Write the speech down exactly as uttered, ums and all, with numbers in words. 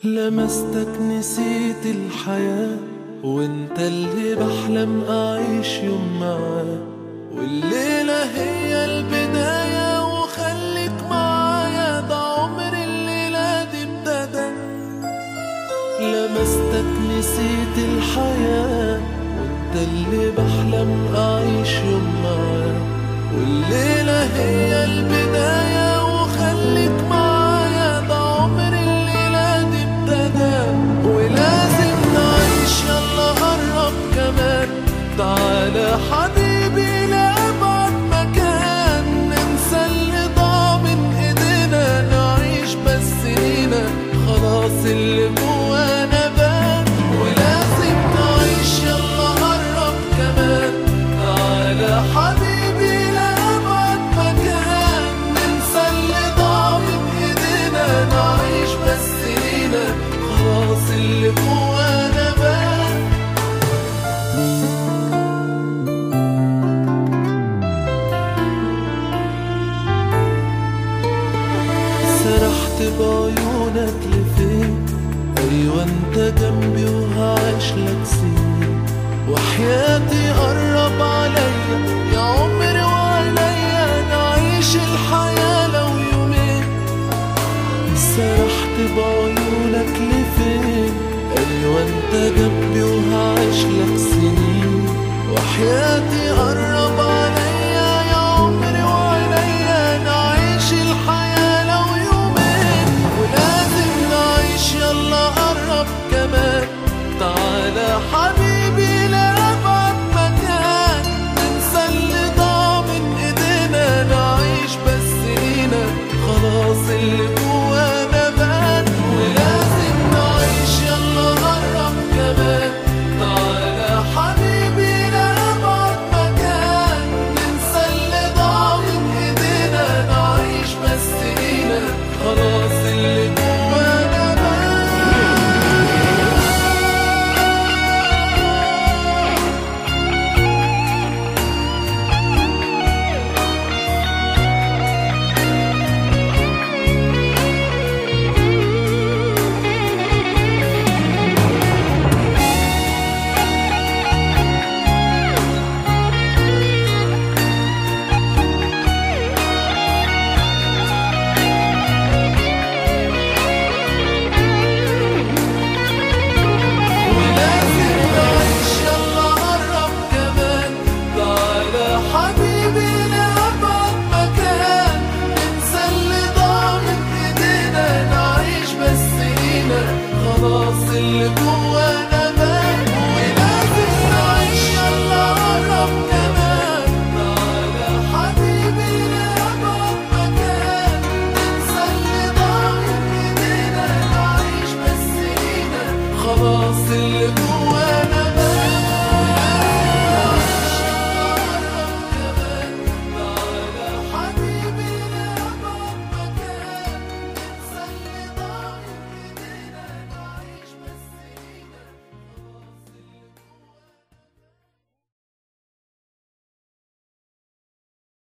لمستك نسيت الحياة، وانت اللي بحلم اعيش يوم معاه، والليلة هي البداية وخليك معايا، ده عمر الليلة دي ابتدى. لمستك نسيت الحياة، وانت اللي بحلم اعيش يوم معاه، والليلة هي البداية وخليك معايا، ده عمر الليلة دي ابتدى. ولازم نعيش، يلا قرب كمان، تعالى حبيبي لأبعد مكان، ننسى اللي ضاع من ايدينا، نعيش بس لينا، خلاص اللي جوانا بان. ولازم نعيش، يلا قرب كمان، تعالى حبيبي لأبعد مكان، ننسى اللي ضاع من ايدينا، نعيش بس لينا، خلاص اللي جوانا بان. سرحت بعيونك لفين، ايوه انت جنبي وهعيش لك سنين، وحياتي قرب عليا يا عمري وعليا، نعيش الحياة لو يومين. سرحت بعيونك لفين، ايوه انت جنبي وهعيش لك سنين، وحياتي قرب